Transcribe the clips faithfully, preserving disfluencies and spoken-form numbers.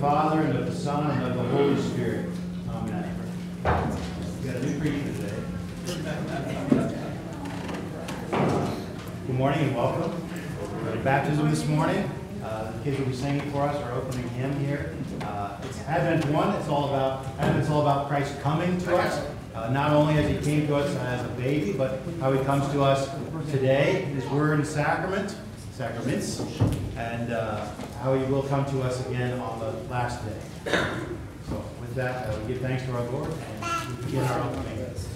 Father, and of the Son, and of the Holy Spirit. Amen. We've got a new preacher today. Good morning and welcome. We're at baptism this morning. Uh, the kids will be singing for us our opening hymn here. Uh, it's Advent one. It's all about Advent's all about Christ coming to us. Uh, not only as he came to us as a baby, but how he comes to us today, his word and sacrament, sacraments, and uh, how he will come to us again on the last day. So with that, uh, we give thanks to our Lord and we begin our opening.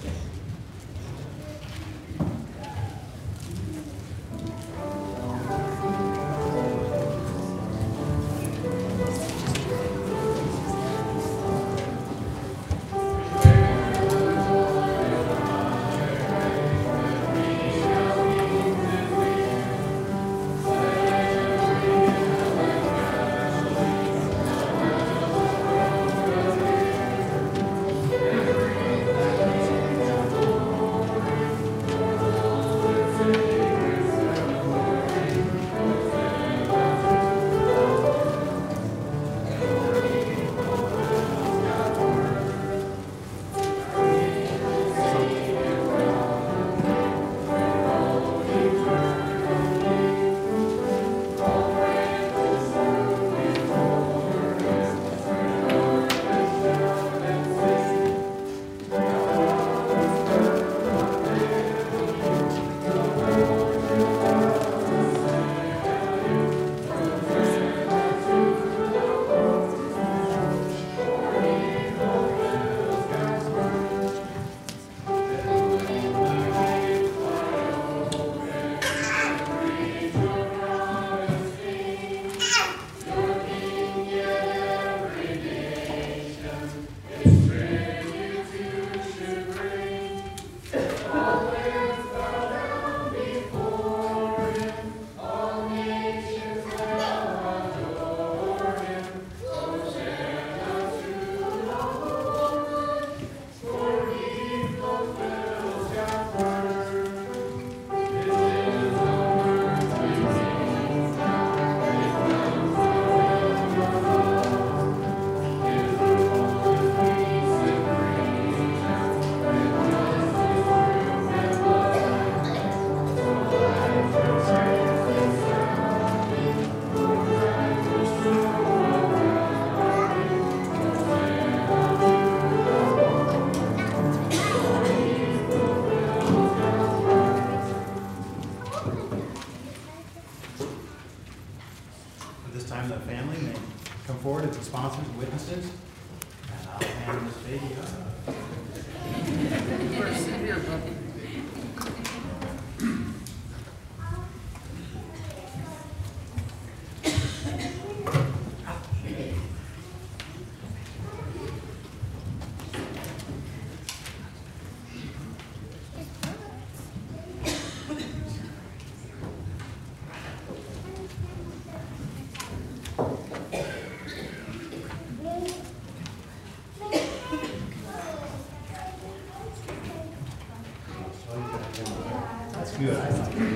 Good. Good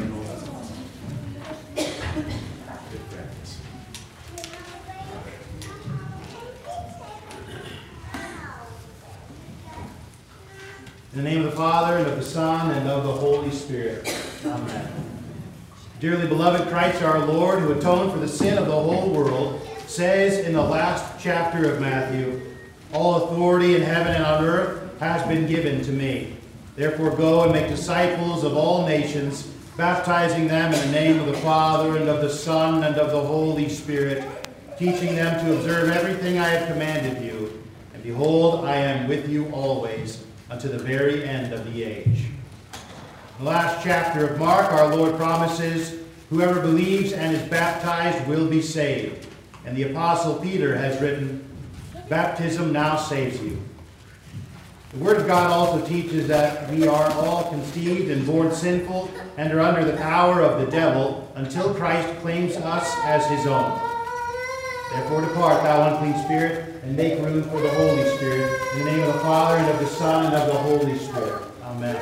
practice. In the name of the Father, and of the Son, and of the Holy Spirit. Amen. Dearly beloved, Christ our Lord, who atoned for the sin of the whole world, says in the last chapter of Matthew, "All authority in heaven and on earth has been given to me. Therefore go and make disciples of all nations, baptizing them in the name of the Father, and of the Son, and of the Holy Spirit, teaching them to observe everything I have commanded you. And behold, I am with you always, unto the very end of the age." In the last chapter of Mark, our Lord promises, whoever believes and is baptized will be saved. And the Apostle Peter has written, baptism now saves you. The Word of God also teaches that we are all conceived and born sinful and are under the power of the devil until Christ claims us as his own. Therefore depart, thou unclean spirit, and make room for the Holy Spirit, in the name of the Father, and of the Son, and of the Holy Spirit. Amen.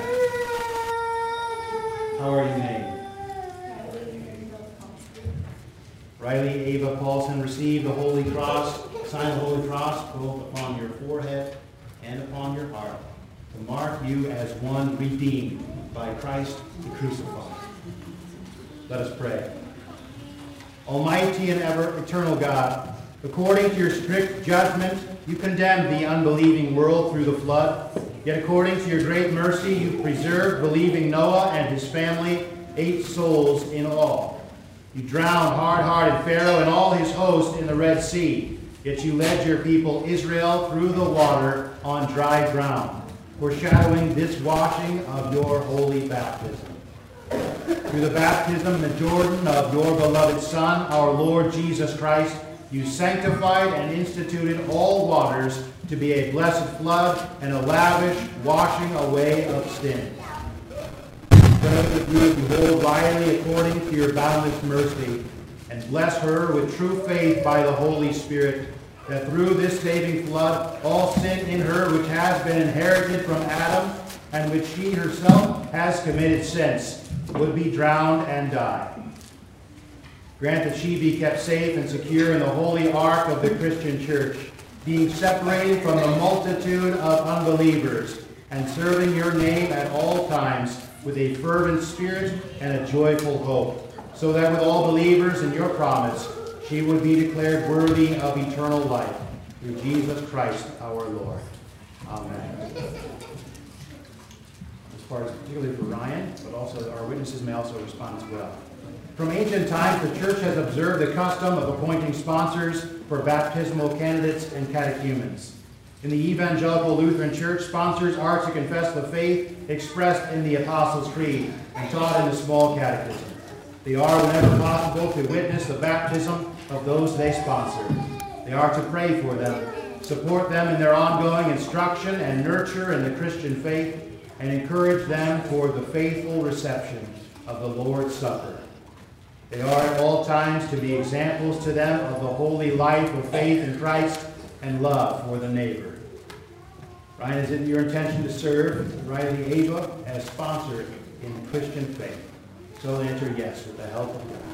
How are you named? Riley Ava Paulson, receive the Holy Cross, sign the Holy Cross both upon your forehead and upon your heart, to mark you as one redeemed by Christ the crucified. Let us pray. Almighty and ever eternal God, according to your strict judgment, you condemned the unbelieving world through the flood. Yet according to your great mercy, you preserved believing Noah and his family, eight souls in all. You drowned hard-hearted Pharaoh and all his host in the Red Sea. Yet you led your people Israel through the water on dry ground, foreshadowing this washing of your holy baptism. Through the baptism in the Jordan of your beloved Son, our Lord Jesus Christ, you sanctified and instituted all waters to be a blessed flood and a lavish washing away of sin. Grant that you behold Riley according to your boundless mercy, and bless her with true faith by the Holy Spirit, that through this saving flood all sin in her which has been inherited from Adam, and which she herself has committed since, would be drowned and die. Grant that she be kept safe and secure in the holy ark of the Christian church, being separated from the multitude of unbelievers, and serving your name at all times with a fervent spirit and a joyful hope, so that with all believers in your promise, she would be declared worthy of eternal life. Through Jesus Christ our Lord. Amen. This part is particularly for Ryan, but also our witnesses may also respond as well. From ancient times, the church has observed the custom of appointing sponsors for baptismal candidates and catechumens. In the Evangelical Lutheran Church, sponsors are to confess the faith expressed in the Apostles' Creed and taught in the small catechism. They are, whenever possible, to witness the baptism of those they sponsor. They are to pray for them, support them in their ongoing instruction and nurture in the Christian faith, and encourage them toward the faithful reception of the Lord's Supper. They are at all times to be examples to them of the holy life of faith in Christ and love for the neighbor. Ryan, is it your intention to serve Riley Ava as sponsor in Christian faith? So answer yes with the help of God.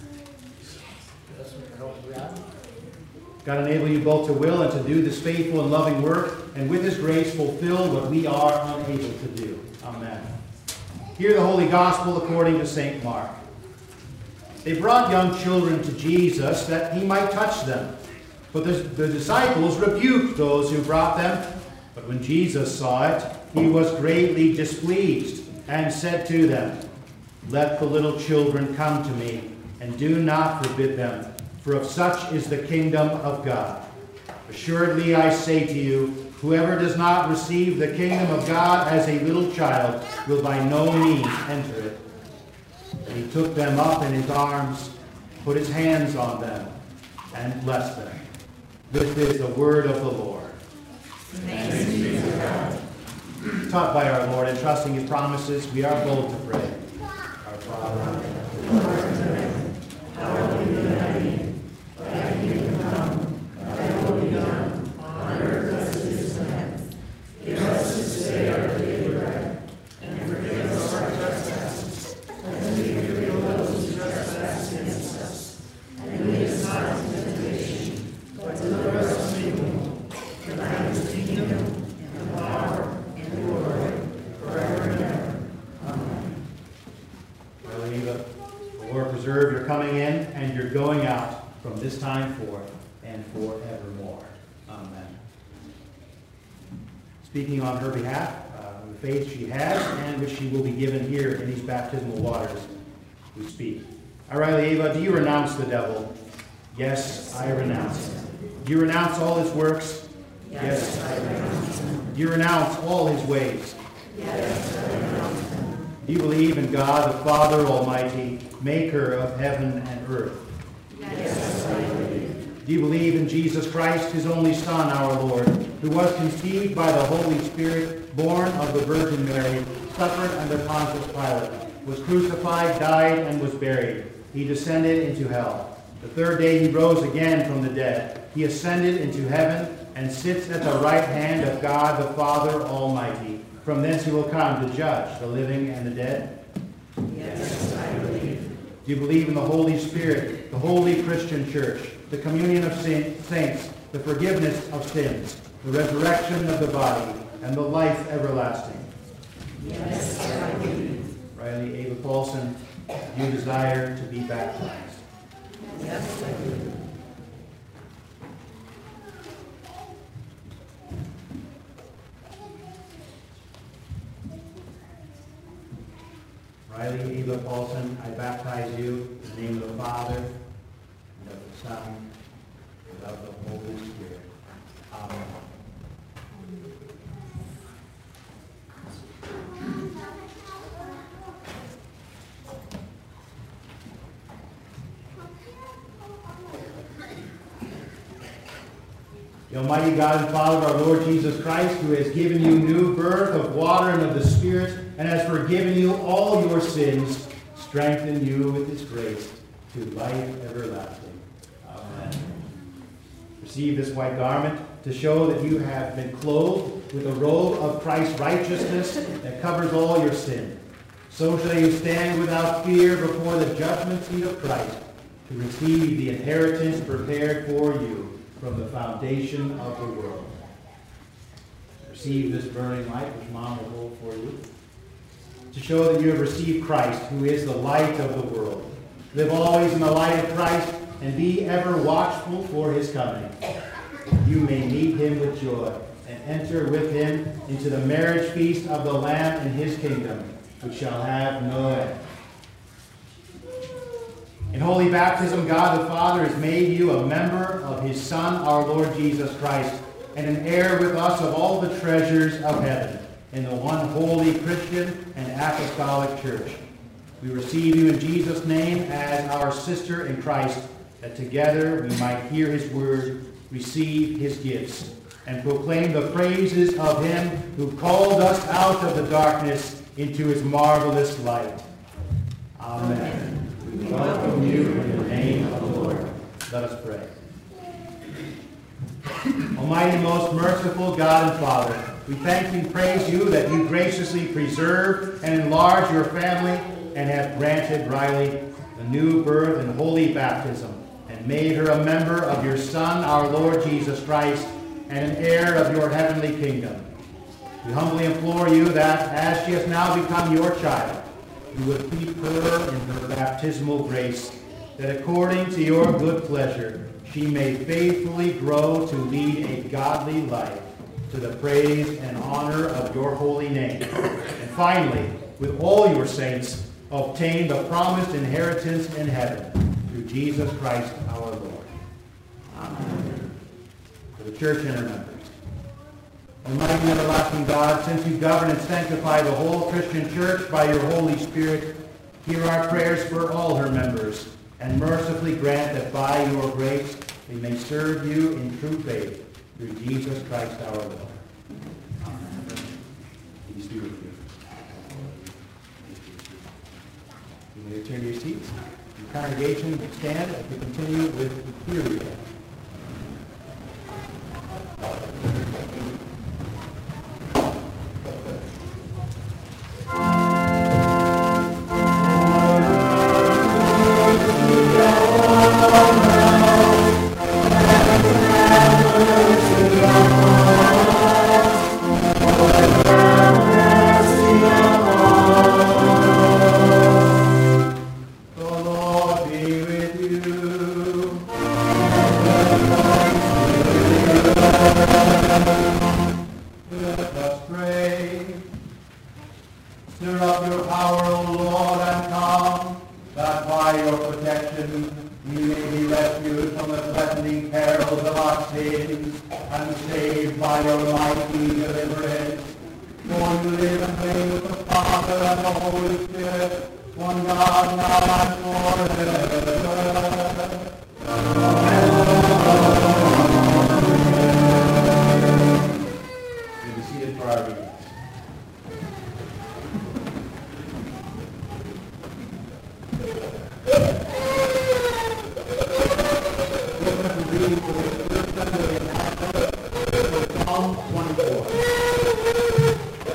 Yes, with the help of God. God enable you both to will and to do this faithful and loving work, and with his grace fulfill what we are unable to do. Amen. Hear the Holy Gospel according to Saint Mark. They brought young children to Jesus that he might touch them. But the, the disciples rebuked those who brought them. But when Jesus saw it, he was greatly displeased and said to them, "Let the little children come to me, and do not forbid them, for of such is the kingdom of God. Assuredly I say to you, whoever does not receive the kingdom of God as a little child will by no means enter it." And he took them up in his arms, put his hands on them, and blessed them. This is the word of the Lord. Thanks be to God. Taught by our Lord and trusting his promises, we are bold to pray. Our Father, who art in heaven, hallowed be thy name. Thy kingdom come, thy will be done, on earth as it is in heaven. Give us this day our daily bread, and forgive us our trespasses, as we forgive those who trespass against us. And lead us not into temptation, but deliver us from evil. For thine is the kingdom, and the power, and the glory, forever and ever. Amen. Brother Eva, the Lord preserve your coming in and your going out from this time forth and forevermore. Amen. Speaking on her behalf, uh, the faith she has and which she will be given here in these baptismal waters, we speak. I, Riley Ava, do you renounce the devil? Yes, I renounce him. Do you renounce all his works? Yes, I renounce him. Do you renounce all his ways? Yes, I renounce him. Do you believe in God, the Father Almighty, maker of heaven and earth? Yes, I believe. Do you believe in Jesus Christ, his only Son, our Lord, who was conceived by the Holy Spirit, born of the Virgin Mary, suffered under Pontius Pilate, was crucified, died, and was buried. He descended into hell. The third day he rose again from the dead. He ascended into heaven and sits at the right hand of God the Father Almighty. From thence he will come to judge the living and the dead. Yes, I believe. Do Do you believe in the Holy Spirit, the holy Christian church, the communion of saints, the forgiveness of sins, the resurrection of the body, and the life everlasting? Yes, I do. Riley Ava Paulson, do you desire to be baptized? Yes, I do. Riley Ava Paulson, I baptize you in the name of the Father, and of the Son, and of the Holy Spirit. Amen. The Almighty God and Father of our Lord Jesus Christ, who has given you new birth of water and of the Spirit, and has forgiven you all your sins, strengthen you with his grace to life everlasting. Amen. Receive this white garment to show that you have been clothed with a robe of Christ's righteousness that covers all your sin. So shall you stand without fear before the judgment seat of Christ to receive the inheritance prepared for you from the foundation of the world. Receive this burning light which Mom will hold for you, to show that you have received Christ, who is the light of the world. Live always in the light of Christ, and be ever watchful for his coming. You may meet him with joy, and enter with him into the marriage feast of the Lamb in his kingdom, which shall have no end. In holy baptism, God the Father has made you a member of his Son, our Lord Jesus Christ, and an heir with us of all the treasures of heaven, in the one holy Christian and apostolic church. We receive you in Jesus' name as our sister in Christ, that together we might hear his word, receive his gifts, and proclaim the praises of him who called us out of the darkness into his marvelous light. Amen. Amen. We welcome you in the name of the Lord. Let us pray. Almighty, most merciful God and Father, we thank and praise you that you graciously preserve and enlarge your family and have granted Riley the new birth and holy baptism and made her a member of your Son, our Lord Jesus Christ, and an heir of your heavenly kingdom. We humbly implore you that as she has now become your child, you would keep her in her baptismal grace, that according to your good pleasure, she may faithfully grow to lead a godly life to the praise and honor of your holy name. And finally, with all your saints, obtain the promised inheritance in heaven through Jesus Christ our Lord. Amen. For the church and her members. Almighty and everlasting God, since you govern and sanctify the whole Christian church by your Holy Spirit, hear our prayers for all her members, and mercifully grant that by your grace we may serve you in true faith through Jesus Christ our Lord. Amen. Peace be with you. You may return to your seats. The congregation will stand as we continue with the Kyrie.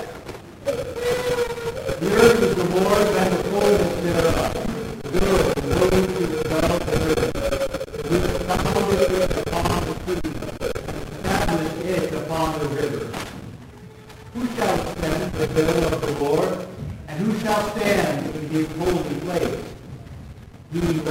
The earth is the Lord's and the fullness thereof, the good and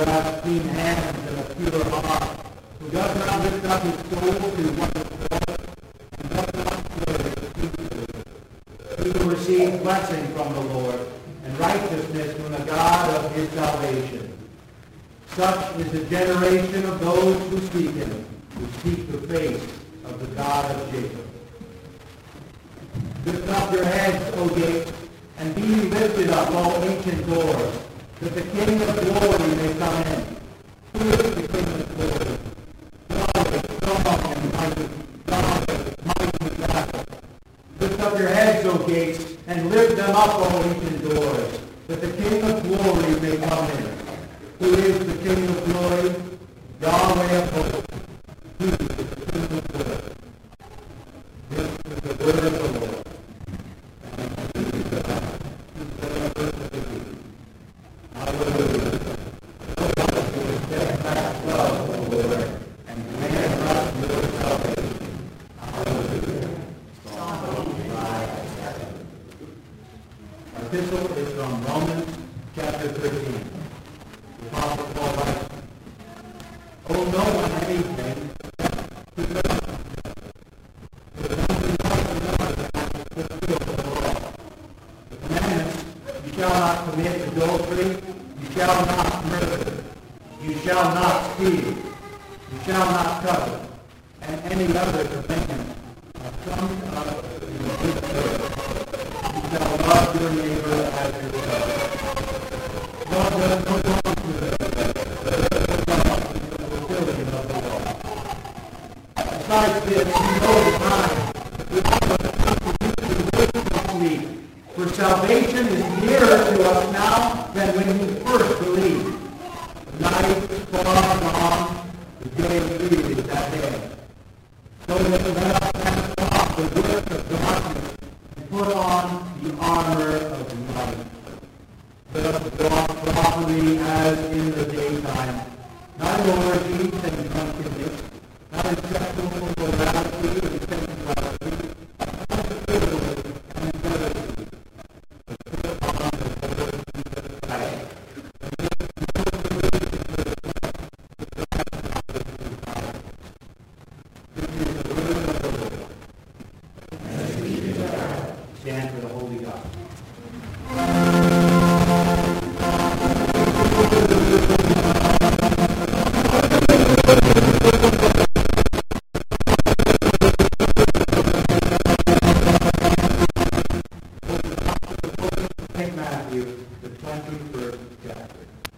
has clean hands and a pure heart, who does not lift up his soul to what is false, and does not swear deceitfully. He will receive blessing from the Lord, and righteousness from the God of his salvation. Such is the generation of those who seek him, who seek the face of the God of Jacob. Lift up your heads, O gates, and be lifted up, all ancient doors, that the King of glory may come in. Who is the King of glory? God is strong and mighty, God is mighty in battle. Lift up your heads, O gates, and lift them up, all ancient doors, that the King of glory may come in. Who is the King of glory? Yahweh of hosts. He is the King of glory. This is the word of the Lord. Epistle is from Romans chapter thirteen. The Apostle Paul writes, "Owe no one anything to God, but one who fulfill the law. The commandments: you shall not commit adultery, you shall not murder, you shall not steal, you shall not covet, and any other commandment are summed up in the good word. You shall love your neighbor as yourself." God does not want to the fulfilling of the law. Besides this, you know the time complete. For salvation is nearer to us now than when we first believed. The night is far gone, the day really is at hand. So that let us cast off the work of darkness and put on the armor of light. Let us walk properly as in the daytime, not in orgies and drunkenness, not in sexual immorality and sensuality, not in frivolity and infidelity, but put on the Lord Jesus Christ. This is the word of the Lord. Stand for the Holy Gospel. Saint Matthew, the twenty-first chapter.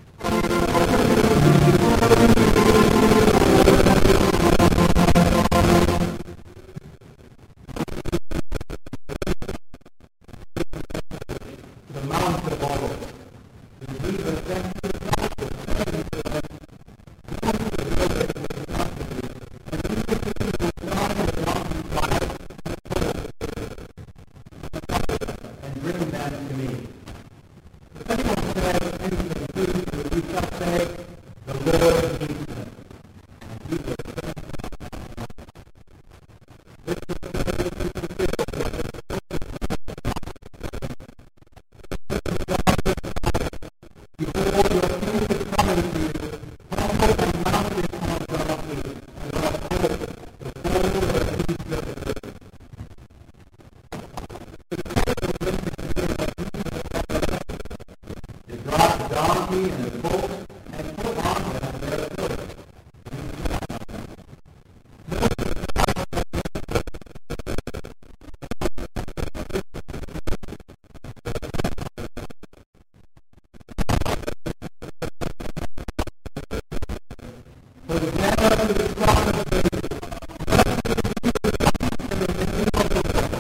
The Mount of Olives. And Jesus sent his disciples, saying to them, "Go to the village which is not to you, and immediately you will find a donkey tied and a colt, and bring them to me. If anyone says anything to you, you shall say, the Lord needs them, and he will send them." This is the way to fulfill what is spoken. Behold, your king is coming to you, humble and mounted on a donkey, and on a colt, the foal of the beast of the field. They brought the donkey and the colt, and put on them their clothes. For the banner to the crown of David, blessed is he who comes in the name of the Lord.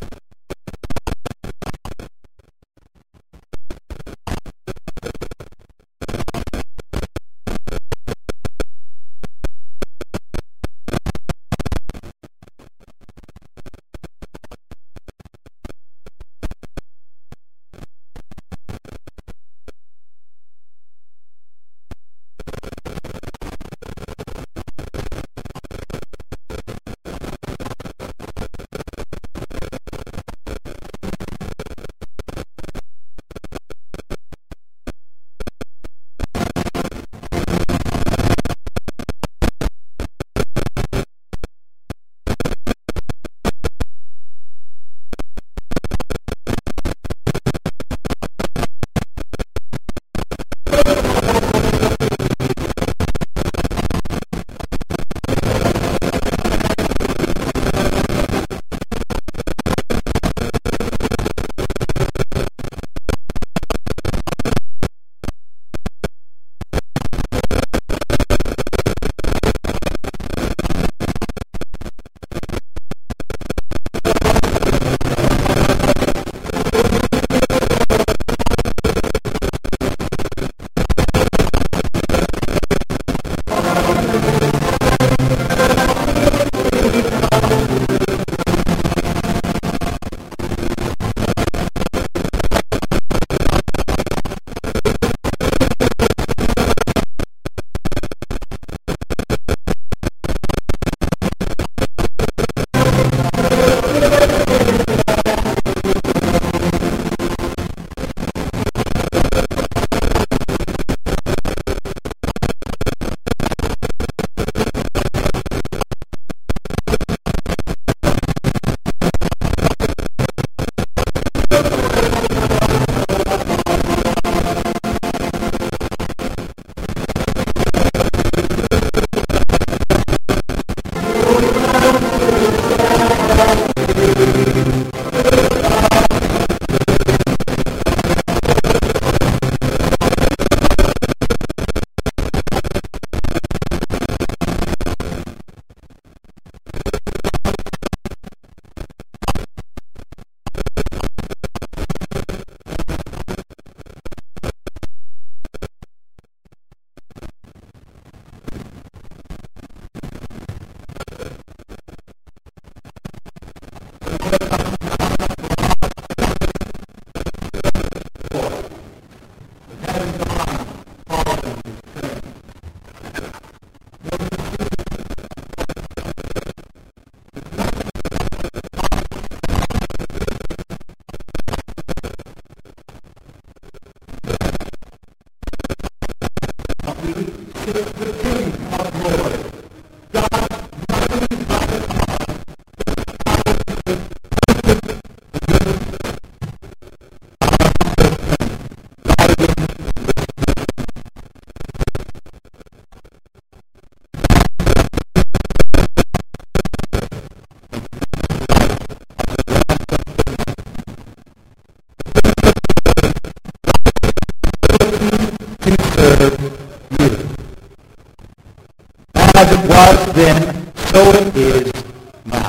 as it was then, so it is now.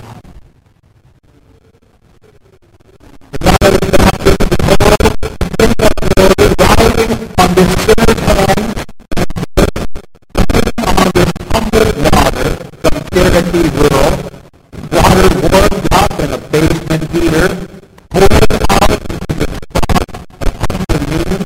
Riding on this sinner's hand, on this humble water from Cherokee Rural, water warmed up in a basement heater, poured out into the spot of hunger needs,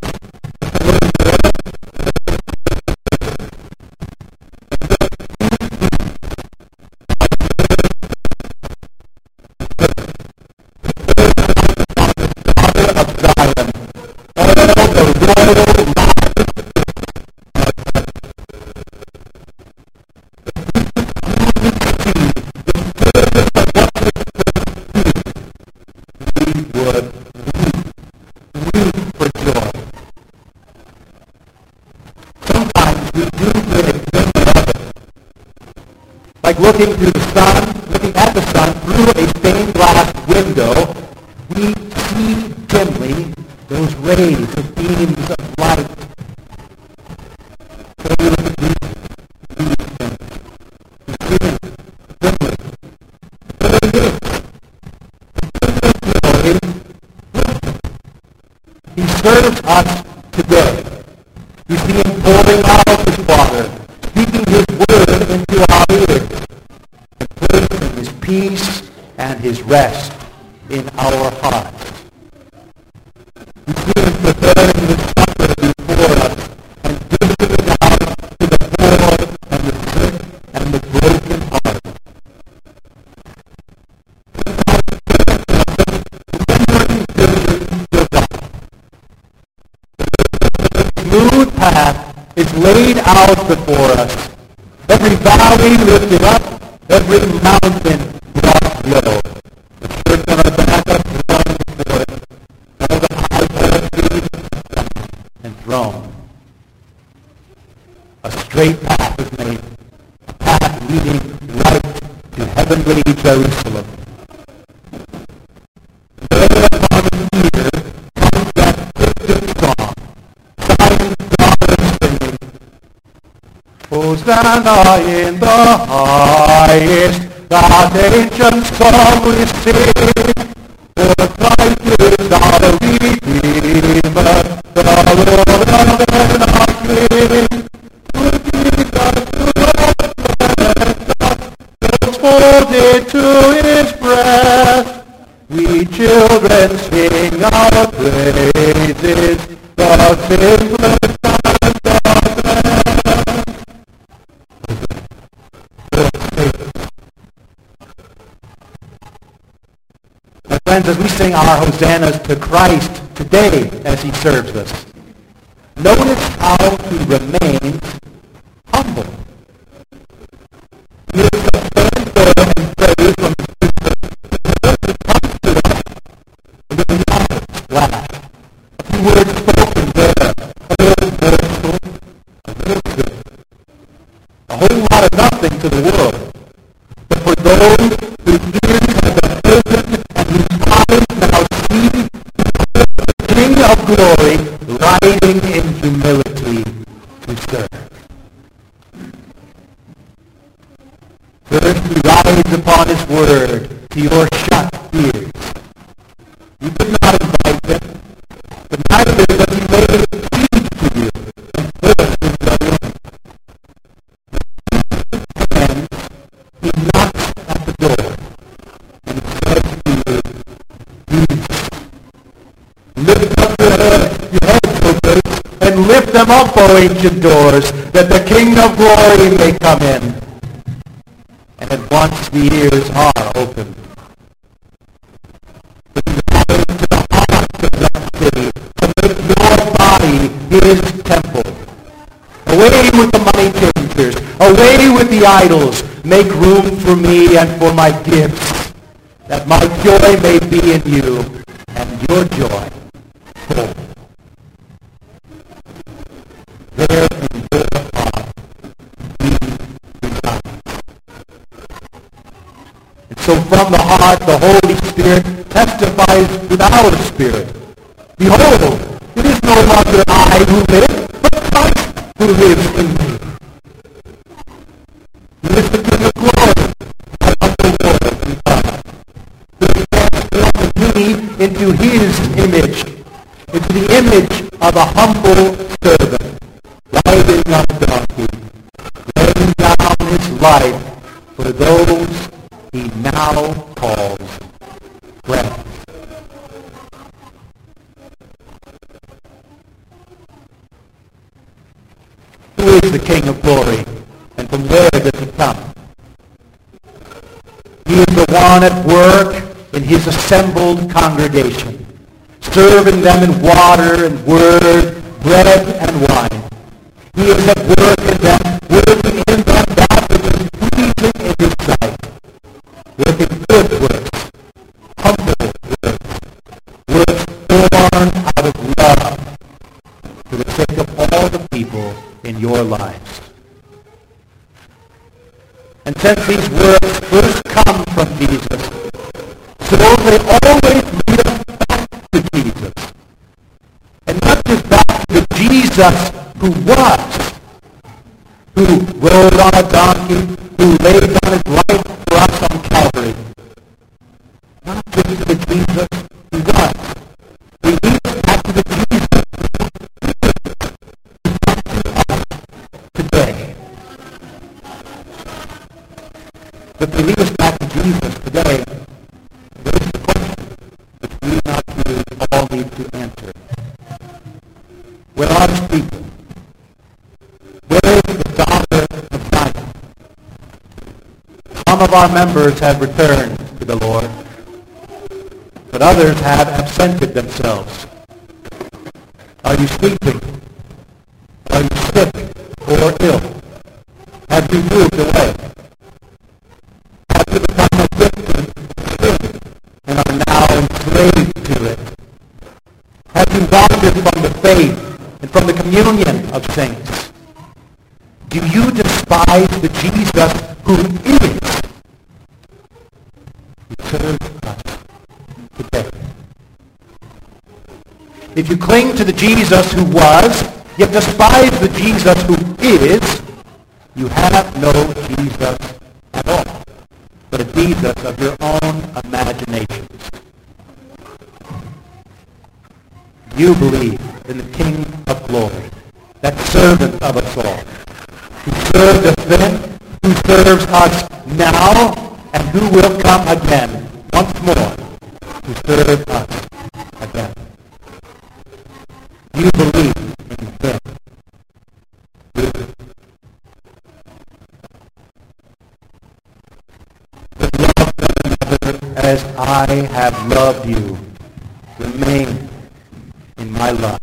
looking through the sun, looking at the sun through a stained glass window, we see dimly those rays, the beams of light. So we look at these, these things. We see them dimly. But it is. He serves us today. We see him pouring out his water, speaking his word into our ears, his peace and his rest in our hearts. We see him preparing the supper before us and giving it out to the poor and the sick and the broken hearted. The smooth path is laid out before us. Every valley lifted up, every mountain brought low. The church on our back up runs for it. All the high places and thrown. A straight path is made. A path leading right to heavenly Jerusalem. There upon the ear comes that Christian song. Signing daughters singing. Hosanna in the highest. God ancient song we sing, for Christ is our Redeemer, the Lord of heaven our King. Who Jesus to folded to his breast, we children sing our praises, the simplest times of man. Friends, as we sing our hosannas to Christ today as he serves us, notice how he remains humble. He is the fanfare and praise from his people. He comes to us with a nod, laugh, a few words spoken there, a little morsel, a little bit, a whole lot of nothing to the world. But for those whose ears have been opened and whose eyes now see the King of glory riding in humility to serve. First, he rides upon his word to your shut ears. You did not invite him, but neither does he make it speak to you and force his way in. And he knocks at the door and he says to you, peace. Lift up your head, your heads, O gates, and lift them up, O ancient doors, that the King of glory may come in. And at once the ears are opened. Bring the body to the heart of that city, to make your body his temple. Away with the money changers, away with the idols. Make room for me and for my gifts, that my joy may be in you, and your joy full. There in your heart he resides. And so from the heart the Holy Spirit testifies with our spirit. Behold, it is no longer I who live, but Christ who lives in me. is the King of glory, my humble Lord and God, who transformed me into his image, into the image of a humble servant, riding on a donkey, laying down his life for those he now calls friends. Who is the King of glory, and from where does he come? He is the one at work in his assembled congregation, serving them in water and word, bread and wine. He is at work in them, working in them that which is pleasing in his sight, working good works, humble works, works born out of love, for the sake of all the people in your lives. And since these works first come from Jesus, so they always lead us back to Jesus. And not just back to the Jesus who was, who rode on a donkey, who laid down his life for us on Calvary. Not just to the Jesus who was. We lead us back to the Jesus today. But to lead us back to Jesus today, there is the question which we not you all need to answer. Where are his people? Where is the daughter of Zion? Some of our members have returned to the Lord, but others have absented themselves. Are you sleeping? Are you sick or ill? Have you moved away? Have you become addicted to sin and are now enslaved to it? Have you wandered from the faith and from the communion of saints? Do you despise the Jesus who is? He serves us today. If you cling to the Jesus who was, yet despise the Jesus who is, you have no Jesus at all, but a Jesus of your own imaginations. You believe in the King of glory, that servant of us all, who served us then, who serves us now, and who will come again, once more, to serve us again. You believe in him. But love one another as I have loved you. Remain in my love.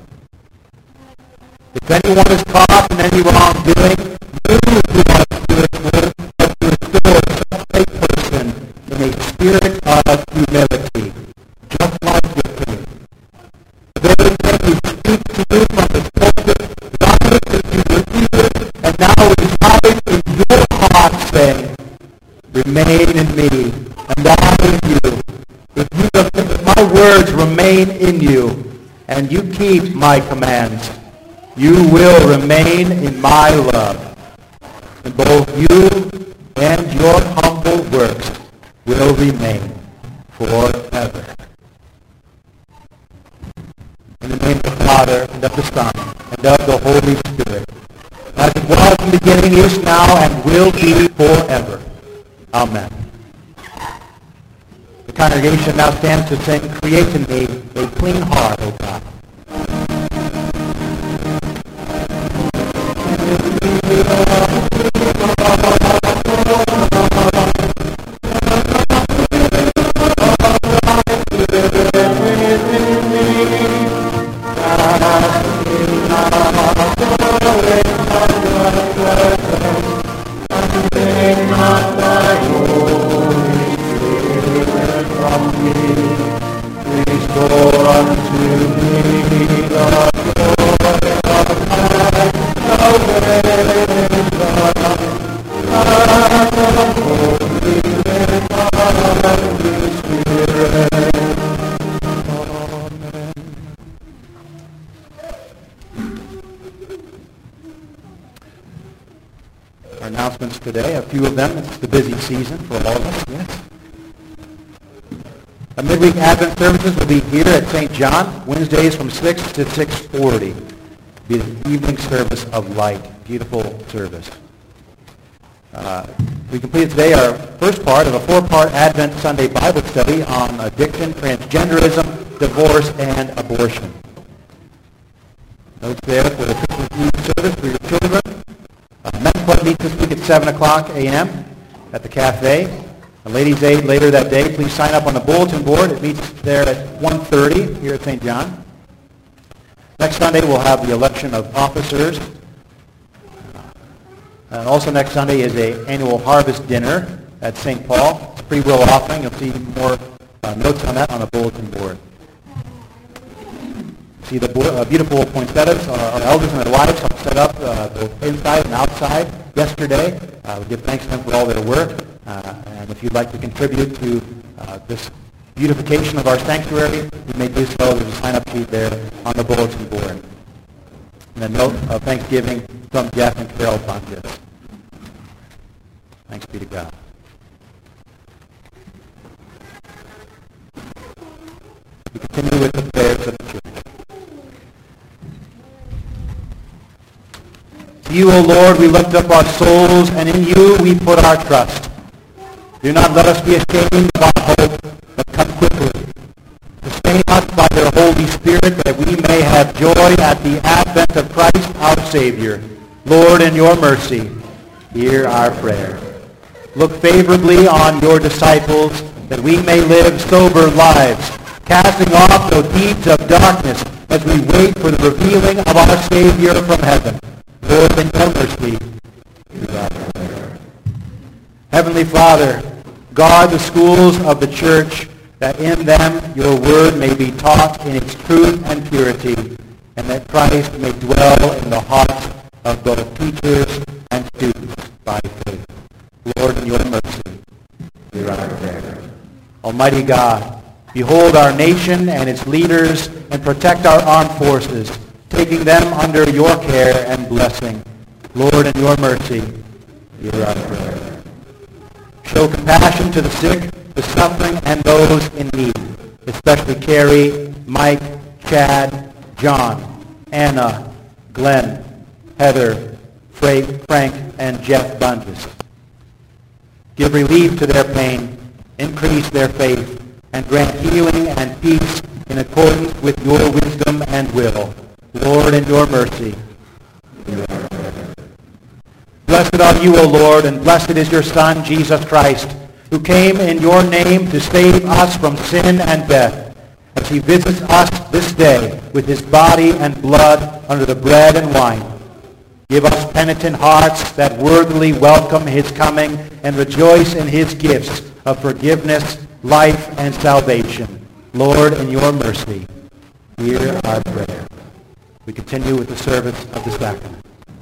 If anyone is caught in any wrongdoing, you who are spiritual, but to restore such a person in a spirit of humility, just like your King. The very thing who speaks to you from the pulpit, dropped into your ears, and now resides in your heart, saying, remain in me, and I in you. If you if my words remain in you, and you keep my commands, you will remain in my love, and both you and your humble works will remain forever. In the name of the Father, and of the Son, and of the Holy Spirit, as it was in the beginning, is now, and will be forever. Amen. The congregation now stands to sing, Create in me a clean heart, O God. our announcements today. A few of them. It's the busy season for all of us, yes. Our midweek Advent services will be here at Saint John, Wednesdays from six to six forty. It'll be the evening service of light. Beautiful service. Uh, we completed today our first part of a four-part Advent Sunday Bible study on addiction, transgenderism, divorce, and abortion. Notes there for the Christmas Eve service for your children. Uh, Men's Club meets this week at seven o'clock a m at the cafe. The Ladies' Aid later that day. Please sign up on the bulletin board. It meets there at one thirty here at Saint John. Next Sunday we'll have the election of officers. And also next Sunday is an annual harvest dinner at Saint Paul. It's a free will offering. You'll see more uh, notes on that on the bulletin board. See the bo- uh, beautiful poinsettias. Our, our elders and their wives helped set up uh, both inside and outside yesterday. Uh, we give thanks to them for all their work. Uh, and if you'd like to contribute to uh, this beautification of our sanctuary, you may do so. There's a sign-up sheet there on the bulletin board. And a note of thanksgiving from Jeff and Carol Bunches. Thanks be to God. We continue with the prayers of the church. To you, O Lord, we lift up our souls, and in you we put our trust. Do not let us be ashamed of our hope, but come quickly. Sustain us by your Holy Spirit, that we may have joy at the advent of Christ our Savior. Lord, in your mercy, hear our prayer. Look favorably on your disciples, that we may live sober lives, casting off the deeds of darkness as we wait for the revealing of our Savior from heaven. Lord, in your mercy, hear our prayer. Heavenly Father, guard the schools of the church, that in them your word may be taught in its truth and purity, and that Christ may dwell in the hearts of both teachers and students by faith. Lord, in your mercy, hear our prayer. Almighty God, behold our nation and its leaders, and protect our armed forces, taking them under your care and blessing. Lord, in your mercy, hear our prayer. Show compassion to the sick, the suffering, and those in need, especially Carrie, Mike, Chad, John, Anna, Glenn, Heather, Frank, and Jeff Bunches. Give relief to their pain, increase their faith, and grant healing and peace in accordance with your wisdom and will. Lord, in your mercy. Blessed are you, O Lord, and blessed is your Son, Jesus Christ, who came in your name to save us from sin and death, as he visits us this day with his body and blood under the bread and wine. Give us penitent hearts that worthily welcome his coming and rejoice in his gifts of forgiveness, life, and salvation. Lord, in your mercy, hear our prayer. We continue with the service of the sacrament.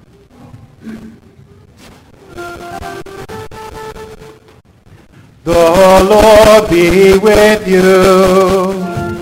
The Lord be with you.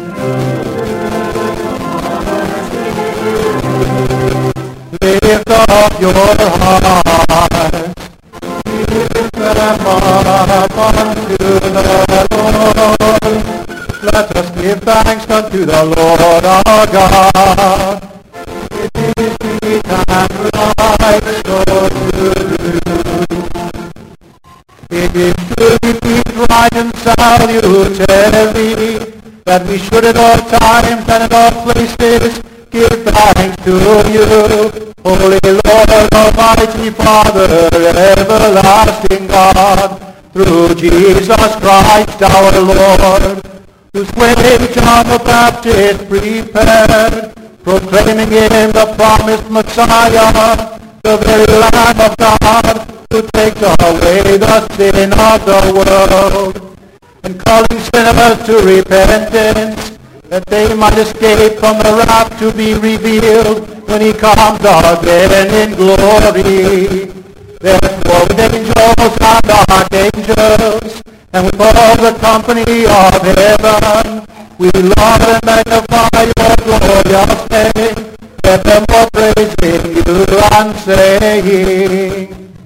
Lift up your hearts. Lift them up unto the Lord. Let us give thanks unto the Lord our God. It is sweet and right so to do. It is truly peace, right and salutary, that we should at all times and in all places give thanks to you, Holy Lord, Almighty Father, everlasting God, through Jesus Christ our Lord, whose way John the Baptist prepared, proclaiming him the promised Messiah, the very Lamb of God, who takes away the sin of the world, and calling sinners to repentance, that they might escape from the wrath to be revealed when he comes again in glory. Therefore with angels and archangels, and with all the company of heaven, we love and magnify your glorious name, evermore praising you and saying,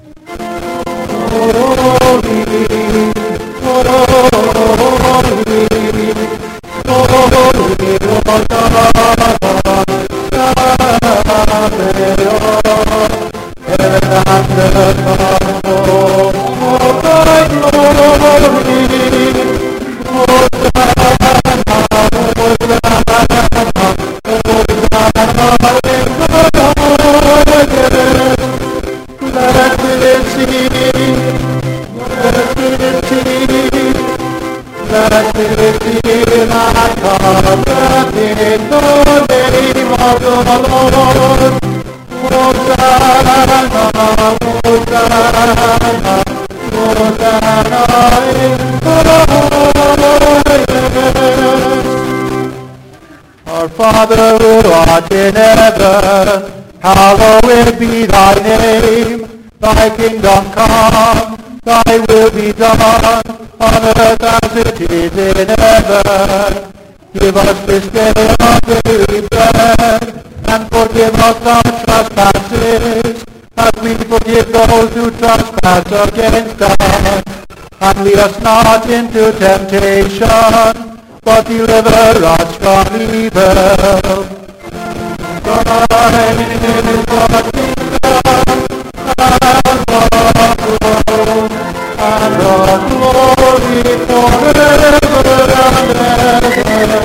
Our Father who art in heaven, hallowed be thy name. Thy kingdom come, thy will be done, on earth as it is in heaven. Give us this day our daily bread, and forgive us our trespasses, as we forgive those who trespass against us. And lead us not into temptation, but deliver us from evil. Thine is the kingdom, and the power, and the glory forever and ever.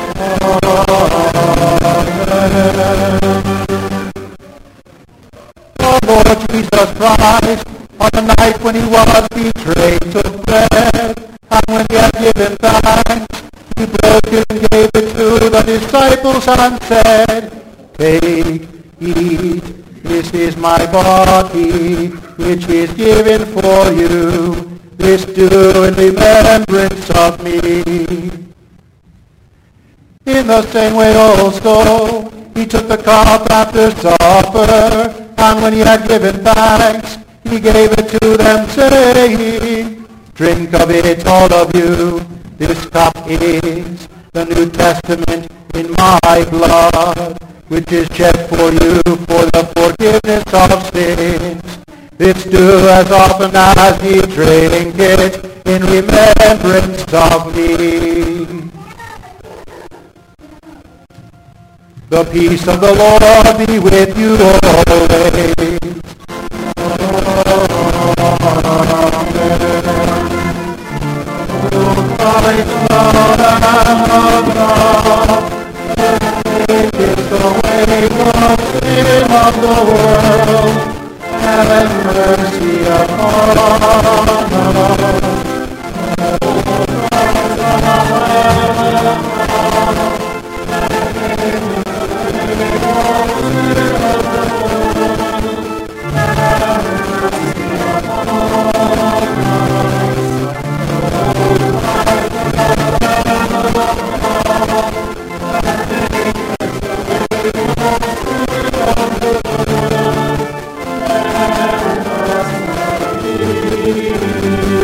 Amen. O Lord Jesus Christ, on the night when he was betrayed, took bread, and when he had given thanks, he broke it and gave it to the disciples and said, Take, eat, this is my body, which is given for you. This do in remembrance of me. In the same way also, he took the cup after supper, and when he had given thanks, he gave it to them, saying, Drink of it, all of you. This cup is the New Testament in my blood, which is shed for you for the forgiveness of sins. This do as often as ye drink it in remembrance of me. The peace of the Lord be with you always. Christ, Lord and of God, take away the sin of the world, have mercy upon us. Thank you.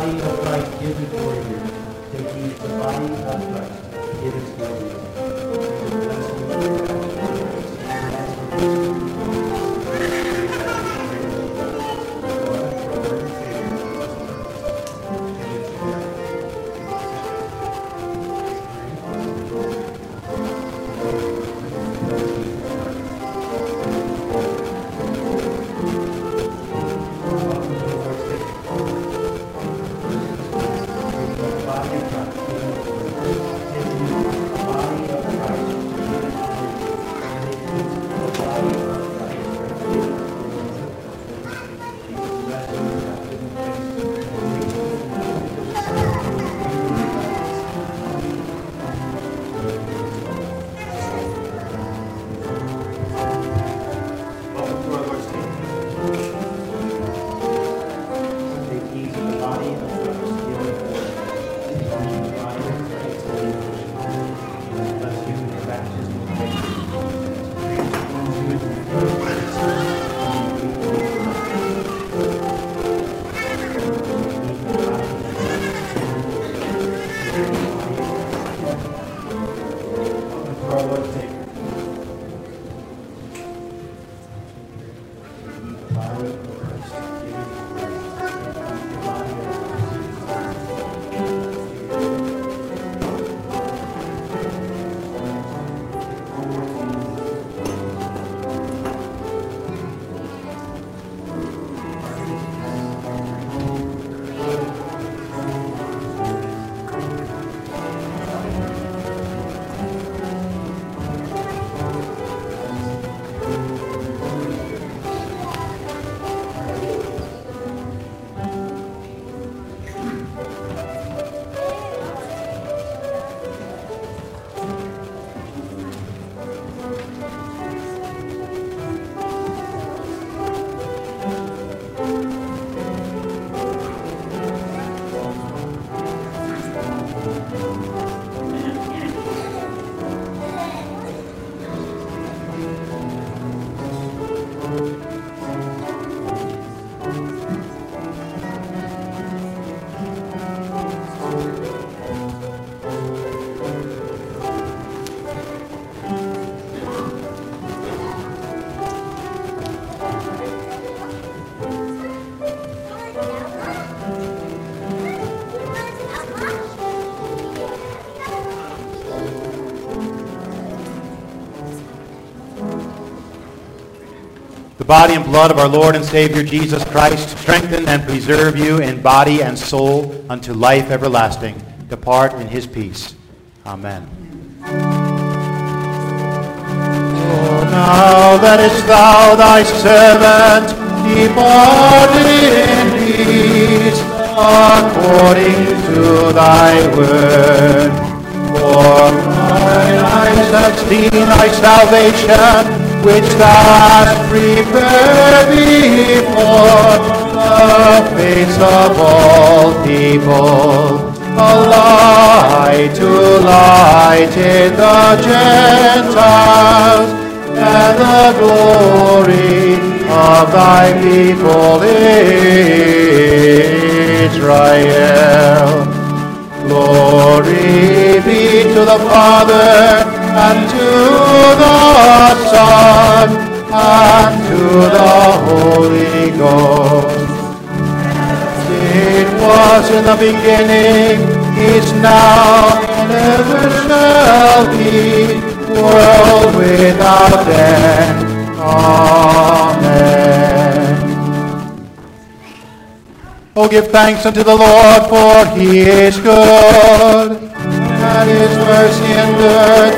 body of Christ given for you. Take heed, the body of Christ given for you. The body and blood of our Lord and Savior Jesus Christ strengthen and preserve you in body and soul unto life everlasting. Depart in his peace. Amen. Oh, now lettest thou thy servant depart in peace, according to thy word. For mine eyes have seen thy salvation, which thou hast prepared before the face of all people, a light to lighten the Gentiles, and the glory of thy people Israel. Glory be to the Father, and to the Son, and to the Holy Ghost. As it was in the beginning, is now, and ever shall be, world without end. Amen. Oh, give thanks unto the Lord, for he is good, and his mercy endureth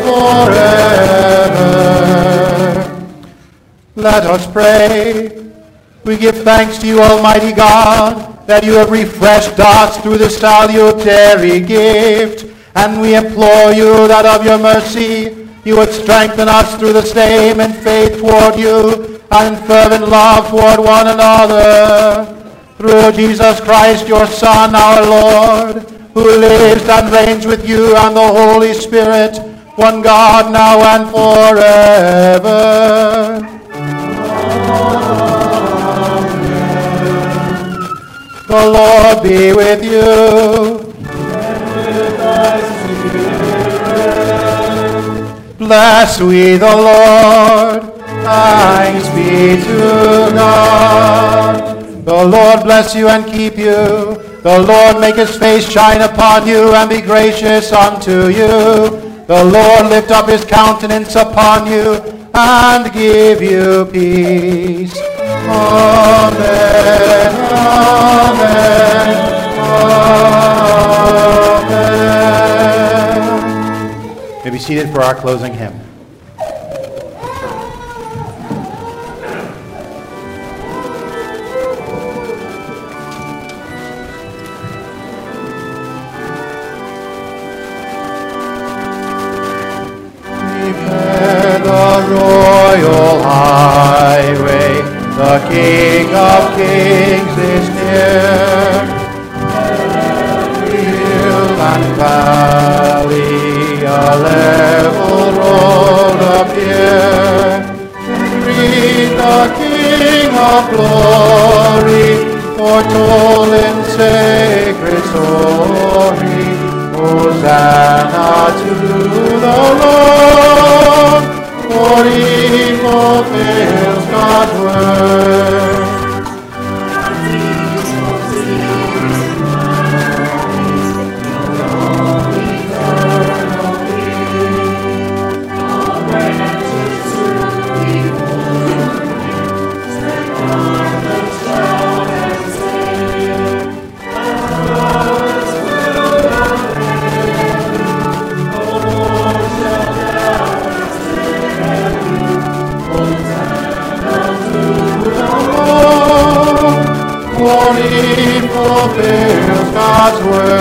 forever. Let us pray. We give thanks to you, Almighty God, that you have refreshed us through the salutary gift, and we implore you that of your mercy you would strengthen us through the same in faith toward you and in fervent love toward one another. Through Jesus Christ, your Son, our Lord, who lives and reigns with you and the Holy Spirit, one God, now and forever. Amen. The Lord be with you. Bless we the Lord. Thanks be to God. The Lord bless you and keep you. The Lord make his face shine upon you and be gracious unto you. The Lord lift up his countenance upon you and give you peace. Amen. Amen. Amen. May be seated for our closing hymn. The royal highway, the King of Kings is near. Hill and valley, a level road appear. Greet the King of glory, foretold in sacred story. Hosanna to the Lord, for he fulfills God's word. For he fulfills God's word.